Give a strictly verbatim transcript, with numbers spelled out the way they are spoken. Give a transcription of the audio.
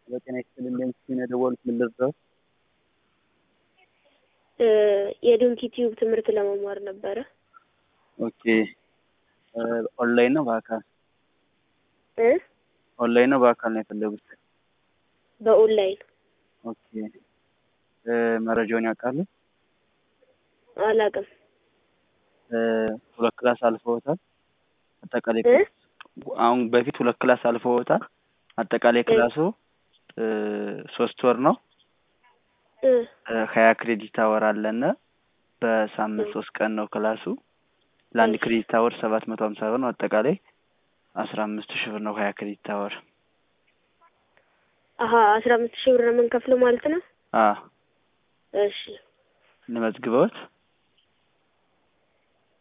በጤና ይስጥልኝ ሲነ ደወልኩ ምን ልርዳው? እ የዶንኪ ቲዩብ ትምህርት ለመማር ነበረ። ኦኬ ኦንላይን ነው በአካል? እ ኦንላይን ነው በአካል ነው የፈለጉት? በኦንላይን። ኦኬ እ መረጃውን ያውቃሉ? አላውቅም። እ ሁለት ክላስ አልፈውታል? አጠቃላይ እ አሁን በፊት ሁለት ክላስ አልፈውታል? አጠቃላይ ክላሱ እ ሶስት ወር ነው። እ ሀያ ክሬዲት አወር አለና በሳምንት ሶስት ቀን ነው ክላሱ። ለአንድ ክሬዲት አወር ሰባት መቶ ሃምሳ ብር ነው። አጠቃላይ አስራ አምስት ሺህ ብር ነው ሀያ ክሬዲት አወር። አሃ አስራ አምስት ሺህ ብር ነው የምንከፍለው ማለት ነው? አ እሺ ለመዝግበውት